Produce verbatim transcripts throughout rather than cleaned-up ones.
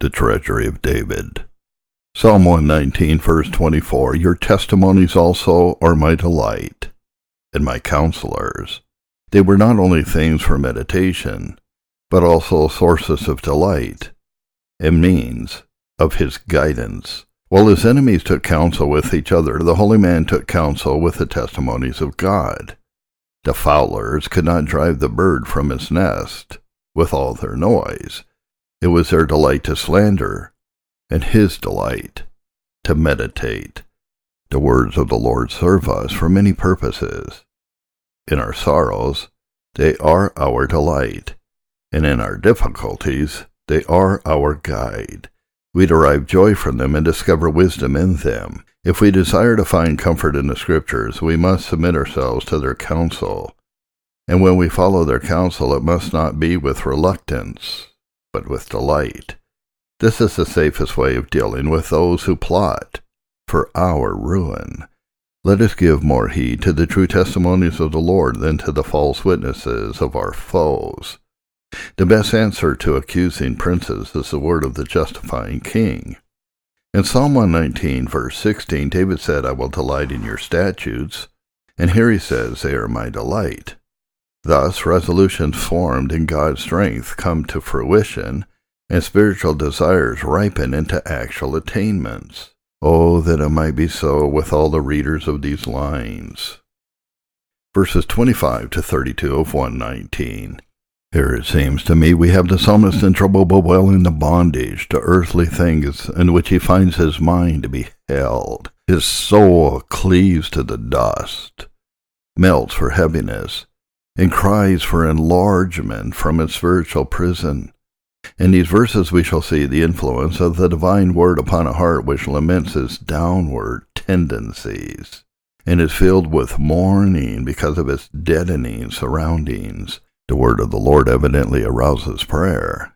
The treasury of David. Psalm one nineteen, verse twenty-four, Your testimonies also are my delight, and my counselors. They were not only things for meditation, but also sources of delight, and means of his guidance. While his enemies took counsel with each other, the holy man took counsel with the testimonies of God. The fowlers could not drive the bird from its nest with all their noise. It was their delight to slander, and his delight to meditate. The words of the Lord serve us for many purposes. In our sorrows, they are our delight, and in our difficulties, they are our guide. We derive joy from them and discover wisdom in them. If we desire to find comfort in the Scriptures, we must submit ourselves to their counsel. And when we follow their counsel, it must not be with reluctance, but with delight. This is the safest way of dealing with those who plot for our ruin. Let us give more heed to the true testimonies of the Lord than to the false witnesses of our foes. The best answer to accusing princes is the word of the justifying king. In Psalm one nineteen, verse sixteen, David said, I will delight in your statutes, and here he says, they are my delight. Thus, resolutions formed in God's strength come to fruition, and spiritual desires ripen into actual attainments. Oh, that it might be so with all the readers of these lines. Verses twenty-five to thirty-two of one nineteen. Here it seems to me we have the psalmist in trouble while in the bondage to earthly things in which he finds his mind to be held. His soul cleaves to the dust, melts for heaviness, and cries for enlargement from its spiritual prison. In these verses we shall see the influence of the divine word upon a heart which laments its downward tendencies, and is filled with mourning because of its deadening surroundings. The word of the Lord evidently arouses prayer.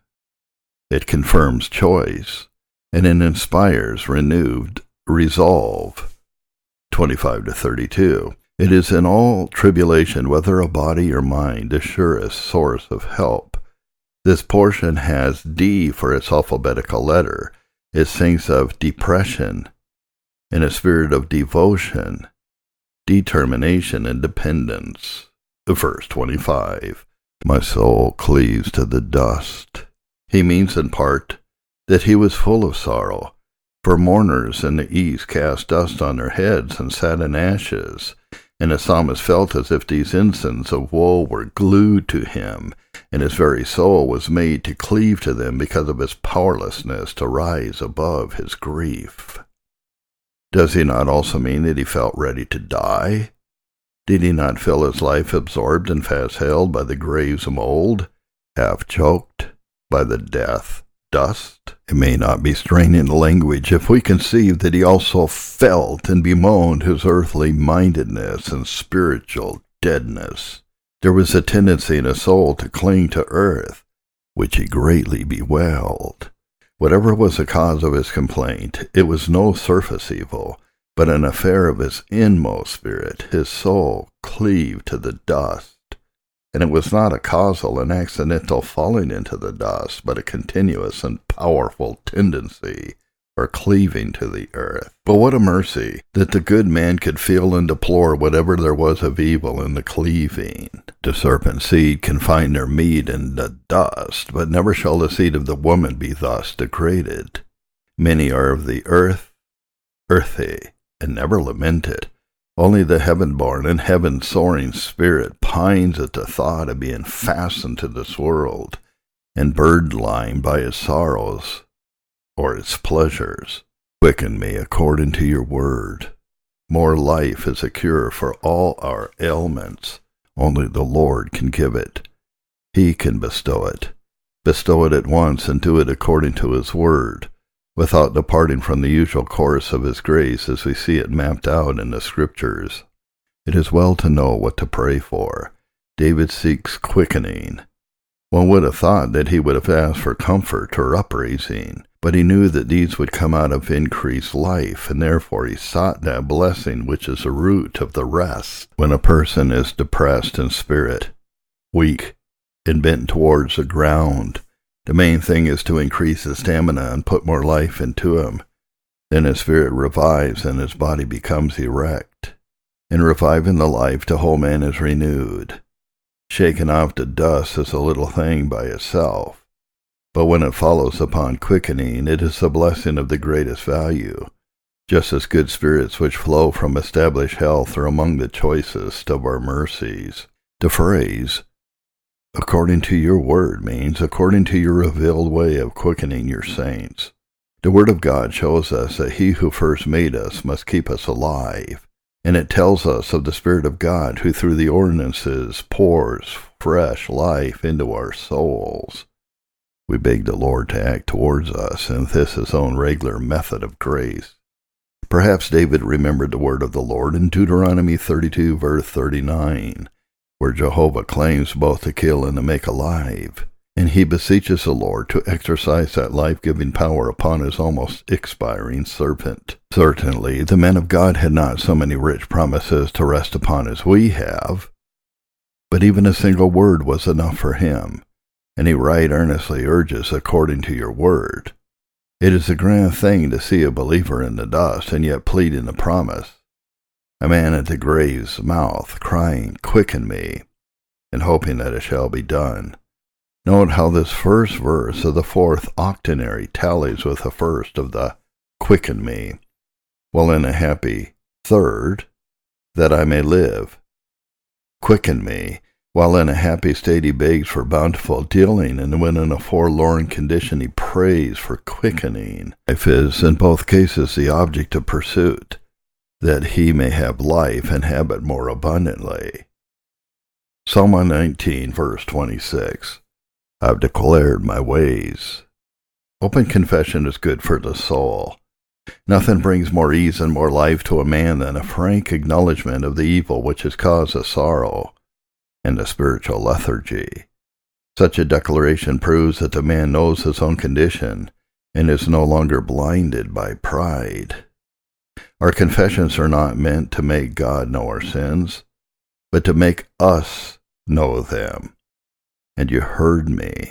It confirms choice, and it inspires renewed resolve. twenty-five to thirty-two. It is in all tribulation, whether of body or mind, the surest source of help. This portion has D for its alphabetical letter. It sings of depression in a spirit of devotion, determination, and dependence. Verse twenty-five. My soul cleaves to the dust. He means in part that he was full of sorrow, for mourners in the east cast dust on their heads and sat in ashes, and the psalmist felt as if these ensigns of woe were glued to him, and his very soul was made to cleave to them because of his powerlessness to rise above his grief. Does he not also mean that he felt ready to die? Did he not feel his life absorbed and fast held by the grave's mold, half choked by the death dust? It may not be straining the language if we conceive that he also felt and bemoaned his earthly mindedness and spiritual deadness. There was a tendency in his soul to cling to earth, which he greatly bewailed. Whatever was the cause of his complaint, it was no surface evil, but an affair of his inmost spirit. His soul cleaved to the dust, and it was not a causal and accidental falling into the dust, but a continuous and powerful tendency or cleaving to the earth. But what a mercy that the good man could feel and deplore whatever there was of evil in the cleaving. The serpent's seed can find their meat in the dust, but never shall the seed of the woman be thus degraded. Many are of the earth, earthy, and never lament it. Only the heaven-born and heaven-soaring spirit pines at the thought of being fastened to this world, and bird-lined by its sorrows or its pleasures. Quicken me according to your word. More life is a cure for all our ailments. Only the Lord can give it. He can bestow it. Bestow it at once and do it according to his word, without departing from the usual course of his grace as we see it mapped out in the Scriptures. It is well to know what to pray for. David seeks quickening. One would have thought that he would have asked for comfort or upraising, but he knew that these would come out of increased life, and therefore he sought that blessing which is the root of the rest. When a person is depressed in spirit, weak, and bent towards the ground, The main thing is to increase his stamina and put more life into him. Then his spirit revives and his body becomes erect. In reviving the life, the whole man is renewed. Shaken off to dust is a little thing by itself, but when it follows upon quickening, it is a blessing of the greatest value, just as good spirits which flow from established health are among the choicest of our mercies. The phrase, according to your word, means according to your revealed way of quickening your saints. The word of God shows us that he who first made us must keep us alive, and it tells us of the Spirit of God who through the ordinances pours fresh life into our souls. We beg the Lord to act towards us, and this his own regular method of grace. Perhaps David remembered the word of the Lord in Deuteronomy thirty-two, verse thirty-nine, where Jehovah claims both to kill and to make alive, and he beseeches the Lord to exercise that life-giving power upon his almost expiring servant. Certainly, the man of God had not so many rich promises to rest upon as we have, but even a single word was enough for him, and he right earnestly urges, according to your word. It is a grand thing to see a believer in the dust and yet pleading the promise. A man at the grave's mouth crying, quicken me, and hoping that it shall be done. Note how this first verse of the fourth octenary tallies with the first of the quicken me, while in a happy third, that I may live. Quicken me, while in a happy state he begs for bountiful dealing, and when in a forlorn condition he prays for quickening. Life is, in both cases, the object of pursuit, that he may have life and have it more abundantly. Psalm one nineteen, verse twenty-six. I've declared my ways. Open confession is good for the soul. Nothing brings more ease and more life to a man than a frank acknowledgment of the evil which has caused us sorrow and a spiritual lethargy. Such a declaration proves that the man knows his own condition and is no longer blinded by pride. Our confessions are not meant to make God know our sins, but to make us know them. And you heard me.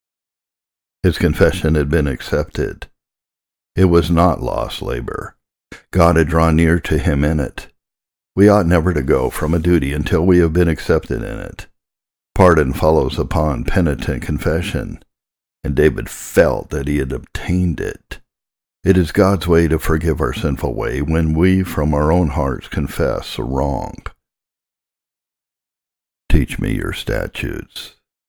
His confession had been accepted. It was not lost labor. God had drawn near to him in it. We ought never to go from a duty until we have been accepted in it. Pardon follows upon penitent confession, and David felt that he had obtained it. It is God's way to forgive our sinful way when we from our own hearts confess a wrong. Teach me your statutes.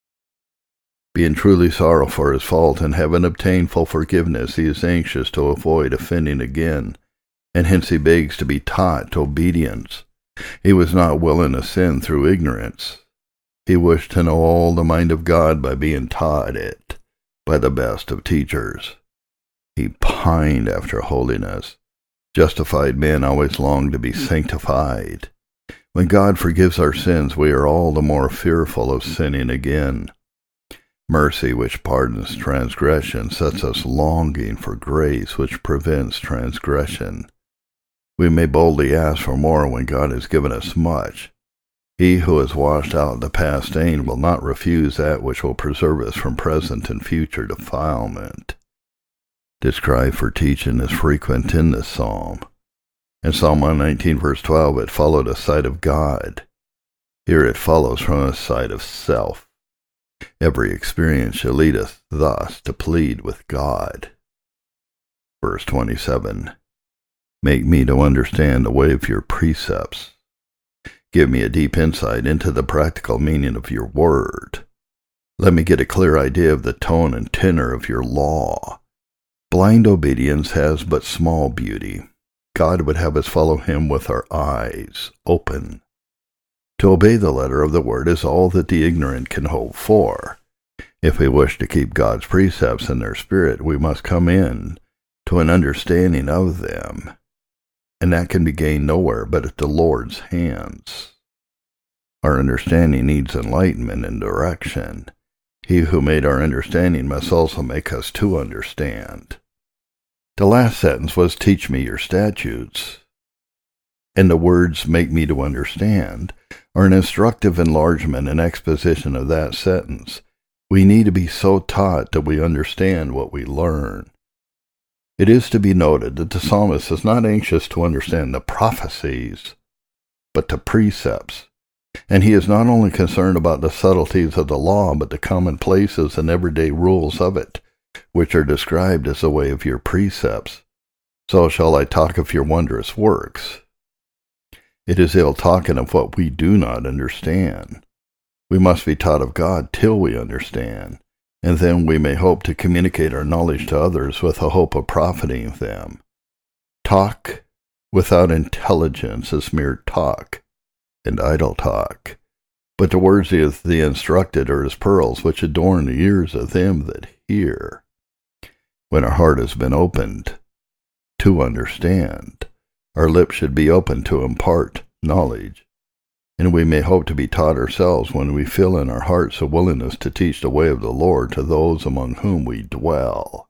Being truly sorrowful for his fault and having obtained full forgiveness, he is anxious to avoid offending again, and hence he begs to be taught to obedience. He was not willing to sin through ignorance. He wished to know all the mind of God by being taught it by the best of teachers. He pined after holiness. Justified men always long to be sanctified. When God forgives our sins, we are all the more fearful of sinning again. Mercy, which pardons transgression, sets us longing for grace, which prevents transgression. We may boldly ask for more when God has given us much. He who has washed out the past stain will not refuse that which will preserve us from present and future defilement. This cry for teaching is frequent in this psalm. In Psalm one nineteen, verse twelve, it followed a sight of God. Here it follows from a sight of self. Every experience shall lead us thus to plead with God. Verse twenty-seven. Make me to understand the way of your precepts. Give me a deep insight into the practical meaning of your word. Let me get a clear idea of the tone and tenor of your law. Blind obedience has but small beauty. God would have us follow him with our eyes open. To obey the letter of the word is all that the ignorant can hope for. If we wish to keep God's precepts in their spirit, we must come in to an understanding of them, and that can be gained nowhere but at the Lord's hands. Our understanding needs enlightenment and direction. He who made our understanding must also make us to understand. The last sentence was, teach me your statutes. And the words, make me to understand, are an instructive enlargement and exposition of that sentence. We need to be so taught that we understand what we learn. It is to be noted that the psalmist is not anxious to understand the prophecies, but the precepts. And he is not only concerned about the subtleties of the law, but the commonplaces and everyday rules of it, which are described as the way of your precepts. So shall I talk of your wondrous works. It is ill talking of what we do not understand. We must be taught of God till we understand, and then we may hope to communicate our knowledge to others with the hope of profiting them. Talk without intelligence is mere talk and idle talk, but the words of the instructed are as pearls which adorn the ears of them that hear. When our heart has been opened to understand, our lips should be open to impart knowledge, and we may hope to be taught ourselves when we feel in our hearts a willingness to teach the way of the Lord to those among whom we dwell.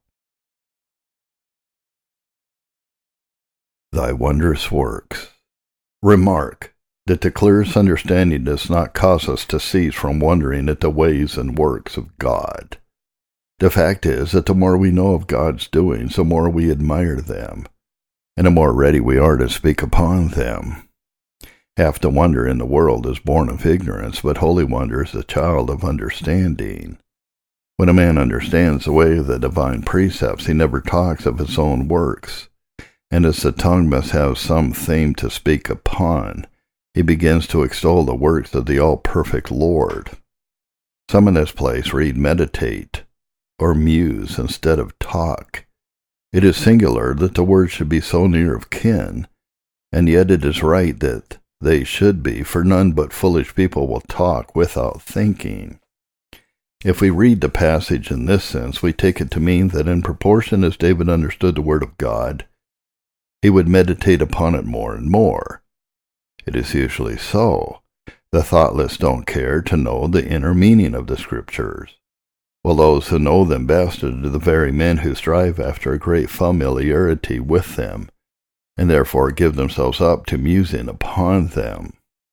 Thy wondrous works. Remark that the clearest understanding does not cause us to cease from wondering at the ways and works of God. The fact is that the more we know of God's doings, the more we admire them, and the more ready we are to speak upon them. Half the wonder in the world is born of ignorance, but holy wonder is the child of understanding. When a man understands the way of the divine precepts, he never talks of his own works, and as the tongue must have some theme to speak upon, he begins to extol the works of the all-perfect Lord. Some in this place read meditate, or muse instead of talk. It is singular that the words should be so near of kin, and yet it is right that they should be, for none but foolish people will talk without thinking. If we read the passage in this sense, we take it to mean that in proportion as David understood the word of God, he would meditate upon it more and more. It is usually so. The thoughtless don't care to know the inner meaning of the Scriptures, while those who know them best are the very men who strive after a great familiarity with them, and therefore give themselves up to musing upon them.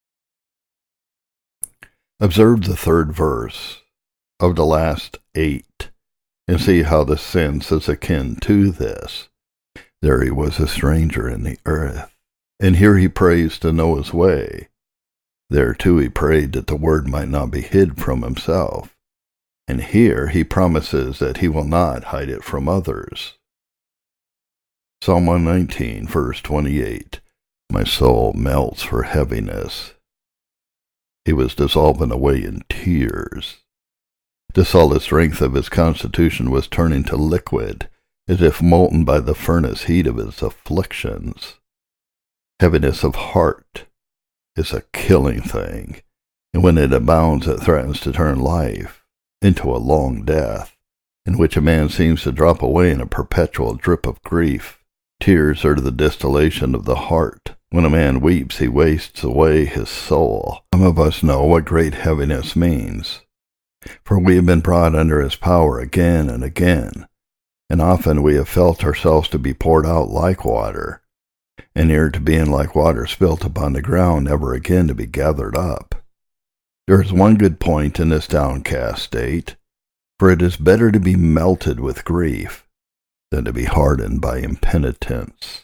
Observe the third verse of the last eight, and see how the sense is akin to this. There he was a stranger in the earth, and here he prays to know his way. There too he prayed that the word might not be hid from himself, and here he promises that he will not hide it from others. Psalm one nineteen, verse twenty-eight. My soul melts for heaviness. He was dissolving away in tears. The solid strength of his constitution was turning to liquid, as if molten by the furnace heat of his afflictions. Heaviness of heart is a killing thing, and when it abounds it threatens to turn life into a long death, in which a man seems to drop away in a perpetual drip of grief. Tears are the distillation of the heart. When a man weeps, he wastes away his soul. Some of us know what great heaviness means, for we have been brought under his power again and again, and often we have felt ourselves to be poured out like water, and near to being like water spilt upon the ground, never again to be gathered up. There is one good point in this downcast state, for it is better to be melted with grief than to be hardened by impenitence.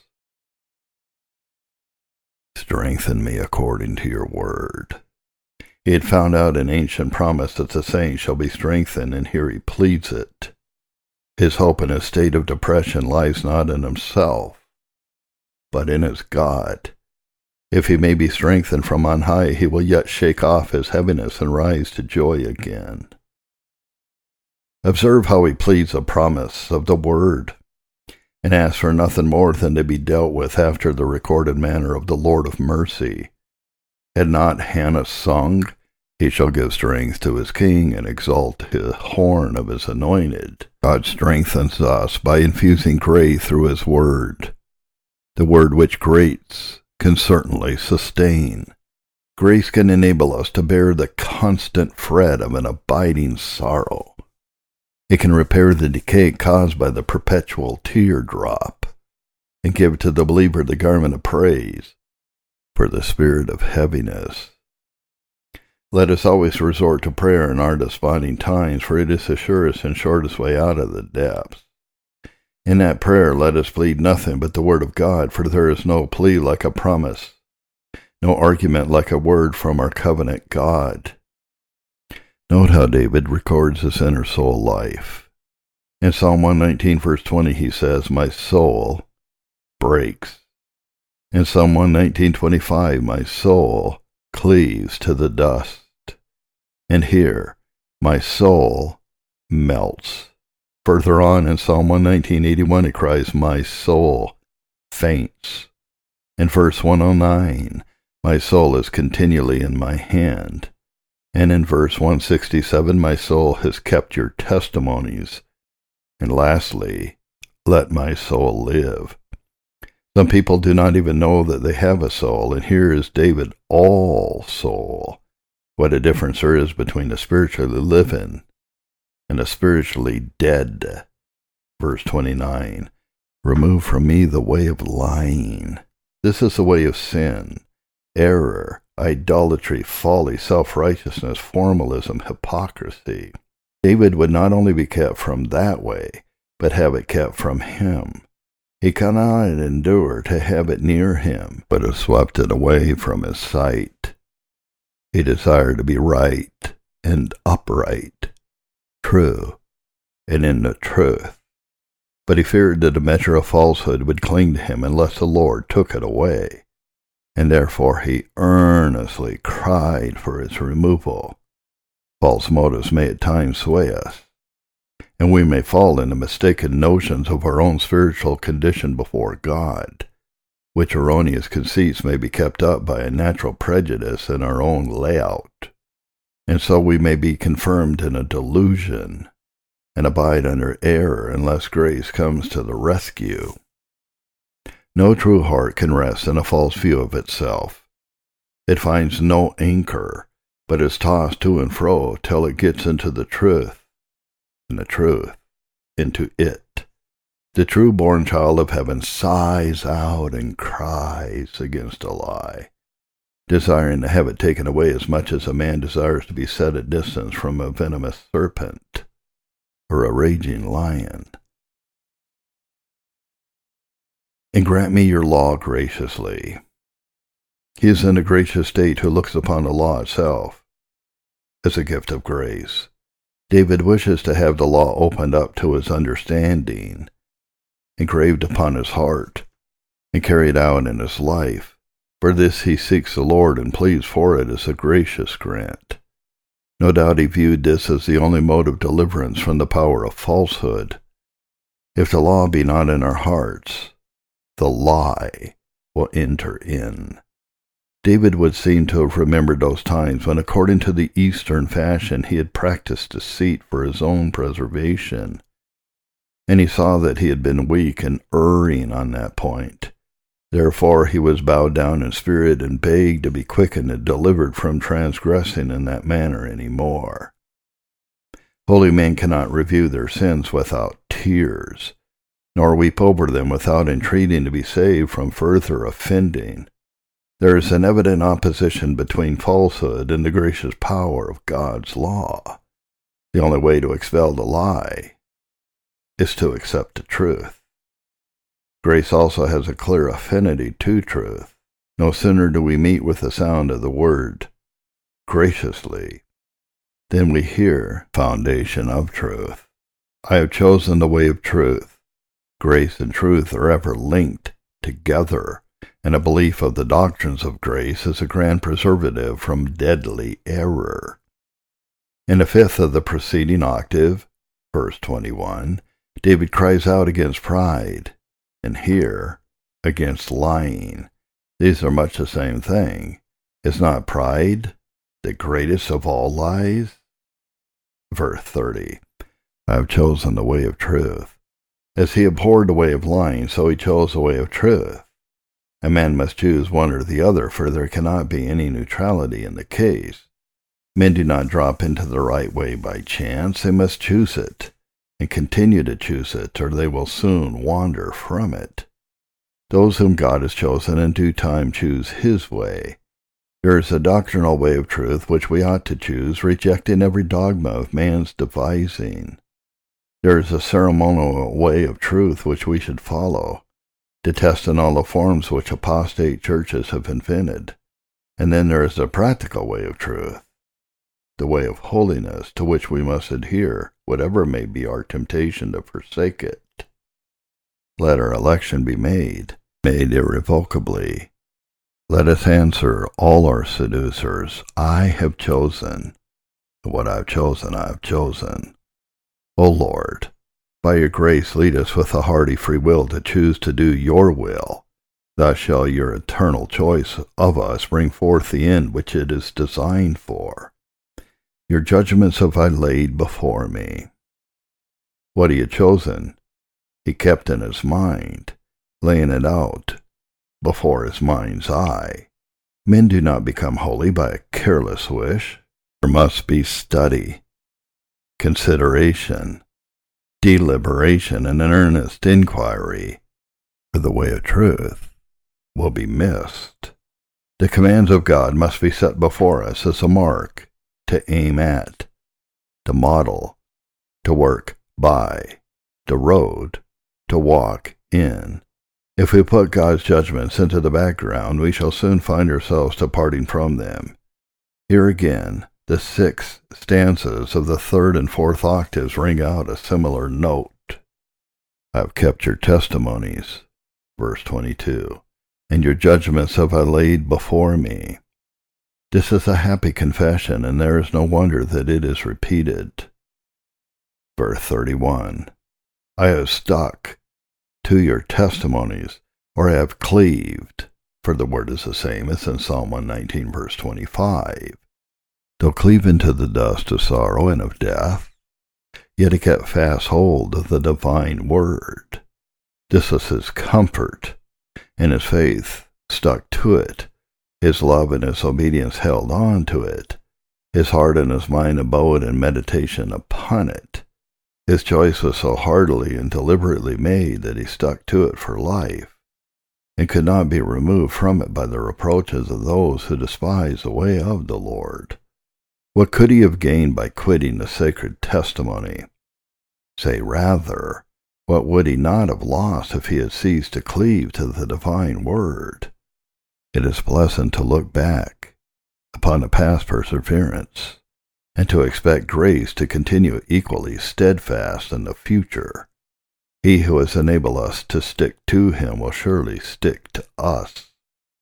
Strengthen me according to your word. He had found out an ancient promise that the saints shall be strengthened, and here he pleads it. His hope in his state of depression lies not in himself, but in his God. If he may be strengthened from on high, he will yet shake off his heaviness and rise to joy again. Observe how he pleads the promise of the word, and asks for nothing more than to be dealt with after the recorded manner of the Lord of mercy. Had not Hannah sung, He shall give strength to his king and exalt the horn of his anointed? God strengthens us by infusing grace through his word. The word which grates can certainly sustain. Grace can enable us to bear the constant fret of an abiding sorrow. It can repair the decay caused by the perpetual teardrop, and give to the believer the garment of praise for the spirit of heaviness. Let us always resort to prayer in our desponding times, for it is the surest and shortest way out of the depths. In that prayer let us plead nothing but the word of God, for there is no plea like a promise, no argument like a word from our covenant God. Note how David records his inner soul life. In Psalm one nineteen, verse twenty, he says, "My soul breaks." In Psalm one nineteen, twenty-five, "My soul cleaves to the dust." And here, "My soul melts." Further on in Psalm one nineteen, eighty-one, he cries, "My soul faints." In verse one oh nine, "My soul is continually in my hand." And in verse one sixty-seven, "My soul has kept your testimonies." And lastly, "Let my soul live." Some people do not even know that they have a soul, and here is David all soul. What a difference there is between a spiritually living and a spiritually dead. Verse twenty-nine, "Remove from me the way of lying." This is the way of sin, error, idolatry, folly, self-righteousness, formalism, hypocrisy. David would not only be kept from that way, but have it kept from him. He cannot endure to have it near him, but have swept it away from his sight. He desired to be right and upright, true, and in the truth. But he feared that a measure of falsehood would cling to him unless the Lord took it away, and therefore he earnestly cried for its removal. False motives may at times sway us, and we may fall into mistaken notions of our own spiritual condition before God, which erroneous conceits may be kept up by a natural prejudice in our own layout, and so we may be confirmed in a delusion and abide under error unless grace comes to the rescue. No true heart can rest in a false view of itself. It finds no anchor, but is tossed to and fro till it gets into the truth, and the truth into it. The true-born child of heaven sighs out and cries against a lie, desiring to have it taken away as much as a man desires to be set at distance from a venomous serpent or a raging lion. And grant me your law graciously. He is in a gracious state who looks upon the law itself as a gift of grace. David wishes to have the law opened up to his understanding, engraved upon his heart, and carried out in his life. For this he seeks the Lord and pleads for it as a gracious grant. No doubt he viewed this as the only mode of deliverance from the power of falsehood. If the law be not in our hearts, the lie will enter in. David would seem to have remembered those times when, according to the Eastern fashion, he had practiced deceit for his own preservation, and he saw that he had been weak and erring on that point. Therefore he was bowed down in spirit and begged to be quickened and delivered from transgressing in that manner any more. Holy men cannot review their sins without tears, nor weep over them without entreating to be saved from further offending. There is an evident opposition between falsehood and the gracious power of God's law. The only way to expel the lie is to accept the truth. Grace also has a clear affinity to truth. No sooner do we meet with the sound of the word graciously than we hear foundation of truth. I have chosen the way of truth. Grace and truth are ever linked together, and a belief of the doctrines of grace is a grand preservative from deadly error. In the fifth of the preceding octave, verse twenty-one, David cries out against pride, and here against lying. These are much the same thing. Is not pride the greatest of all lies? Verse thirty, I have chosen the way of truth. As he abhorred the way of lying, so he chose the way of truth. A man must choose one or the other, for there cannot be any neutrality in the case. Men do not drop into the right way by chance. They must choose it, and continue to choose it, or they will soon wander from it. Those whom God has chosen in due time choose his way, There is a doctrinal way of truth which we ought to choose, rejecting every dogma of man's devising. There is a ceremonial way of truth which we should follow, detesting all the forms which apostate churches have invented. And then there is a practical way of truth, the way of holiness, to which we must adhere, whatever may be our temptation to forsake it. Let our election be made, made irrevocably. Let us answer all our seducers, I have chosen. What I have chosen, I have chosen. O Lord, by your grace lead us with a hearty free will to choose to do your will. Thus shall your eternal choice of us bring forth the end which it is designed for. Your judgments have I laid before me. What he had chosen, he kept in his mind, laying it out before his mind's eye. Men do not become holy by a careless wish. There must be study, consideration, deliberation, and an earnest inquiry, for the way of truth will be missed. The commands of God must be set before us as a mark to aim at, to model, to work by, the road to walk in. If we put God's judgments into the background, we shall soon find ourselves departing from them. Here again, the six stanzas of the third and fourth octaves ring out a similar note. I have kept your testimonies, verse twenty-two, and your judgments have I laid before me. This is a happy confession, and there is no wonder that it is repeated. Verse thirty-one, I have stuck to your testimonies, or I have cleaved, for the word is the same as in Psalm one nineteen, verse twenty-five. Though cleave into the dust of sorrow and of death, yet he kept fast hold of the divine word. This was his comfort, and his faith stuck to it. His love and his obedience held on to it. His heart and his mind abode in meditation upon it. His choice was so heartily and deliberately made that he stuck to it for life, and could not be removed from it by the reproaches of those who despise the way of the Lord. What could he have gained by quitting the sacred testimony? Say rather, what would he not have lost if he had ceased to cleave to the divine word? It is pleasant to look back upon the past perseverance, and to expect grace to continue equally steadfast in the future. He who has enabled us to stick to him will surely stick to us.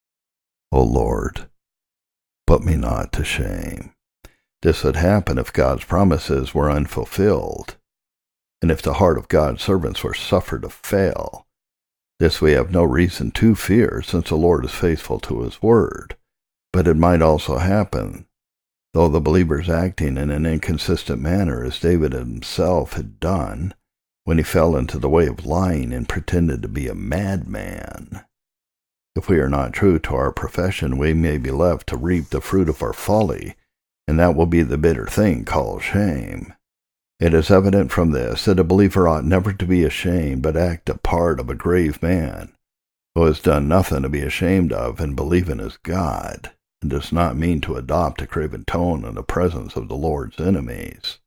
O Lord, put me not to shame. This would happen if God's promises were unfulfilled, and if the heart of God's servants were suffered to fail. This we have no reason to fear, since the Lord is faithful to his word. But it might also happen, though the believers acting in an inconsistent manner, as David himself had done, when he fell into the way of lying and pretended to be a madman. If we are not true to our profession, we may be left to reap the fruit of our folly, and that will be the bitter thing called shame. It is evident from this that a believer ought never to be ashamed, but act the part of a grave man, who has done nothing to be ashamed of and believe in his God, and does not mean to adopt a craven tone in the presence of the Lord's enemies.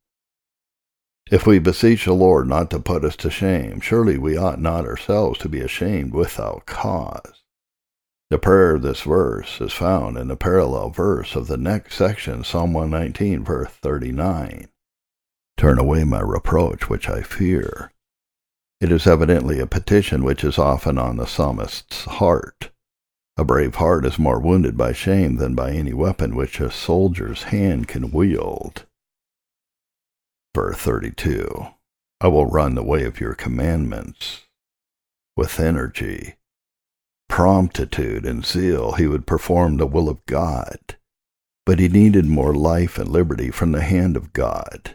If we beseech the Lord not to put us to shame, surely we ought not ourselves to be ashamed without cause. The prayer of this verse is found in the parallel verse of the next section, Psalm one nineteen, verse thirty-nine. Turn away my reproach, which I fear. It is evidently a petition which is often on the psalmist's heart. A brave heart is more wounded by shame than by any weapon which a soldier's hand can wield. Verse thirty-two. I will run the way of your commandments. With energy, promptitude, and zeal he would perform the will of God, but he needed more life and liberty from the hand of God.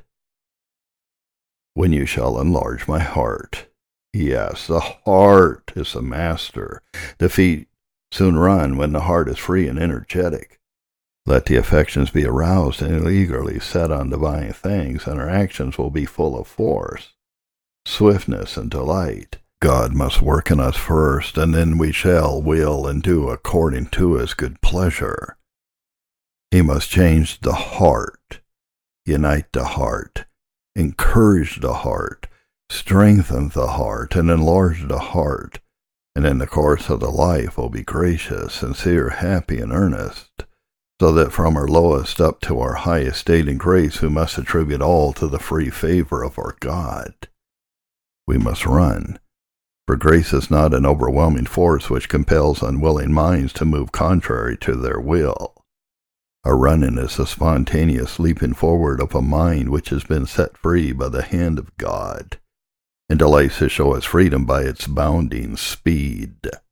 When you shall enlarge my heart. Yes, the heart is the master. The feet soon run when the heart is free and energetic. Let the affections be aroused and eagerly set on divine things, and our actions will be full of force, swiftness, and delight. God must work in us first, and then we shall will and do according to his good pleasure. He must change the heart, unite the heart, encourage the heart, strengthen the heart, and enlarge the heart, and in the course of the life will be gracious, sincere, happy, and earnest, so that from our lowest up to our highest state in grace we must attribute all to the free favor of our God. We must run, for grace is not an overwhelming force which compels unwilling minds to move contrary to their will. Our running is the spontaneous leaping forward of a mind which has been set free by the hand of God, and delights to show its freedom by its bounding speed.